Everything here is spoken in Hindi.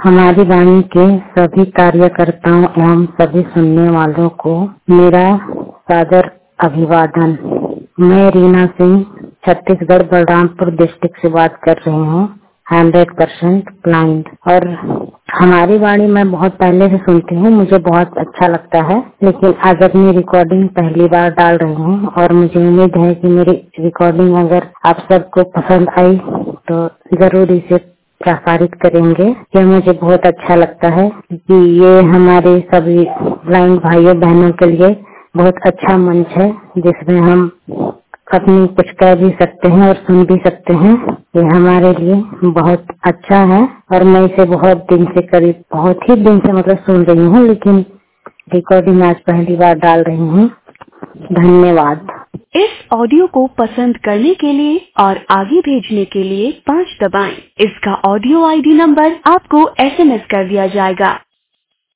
हमारी वाणी के सभी कार्यकर्ताओं एवं सभी सुनने वालों को मेरा सादर अभिवादन। मैं रीना सिंह छत्तीसगढ़ बलरामपुर डिस्ट्रिक्ट से बात कर रही हूँ। 100% ब्लाइंड। और हमारी वाणी मैं बहुत पहले से सुनती हूँ, मुझे बहुत अच्छा लगता है, लेकिन आज अपनी रिकॉर्डिंग पहली बार डाल रही हूँ और मुझे उम्मीद है कि मेरी रिकॉर्डिंग अगर आप सबको पसंद आई तो जरूर इसे प्रसारित करेंगे। यह मुझे बहुत अच्छा लगता है कि ये हमारे सभी ब्लाइंड भाइयों बहनों के लिए बहुत अच्छा मंच है, जिसमें हम अपनी कुछ कह भी सकते हैं और सुन भी सकते हैं। ये हमारे लिए बहुत अच्छा है और मैं इसे बहुत ही दिन से मतलब सुन रही हूँ, लेकिन रिकॉर्डिंग आज पहली बार डाल रही हूँ। धन्यवाद। इस ऑडियो को पसंद करने के लिए और आगे भेजने के लिए 5 दबाएं। इसका ऑडियो आईडी नंबर आपको SMS कर दिया जाएगा।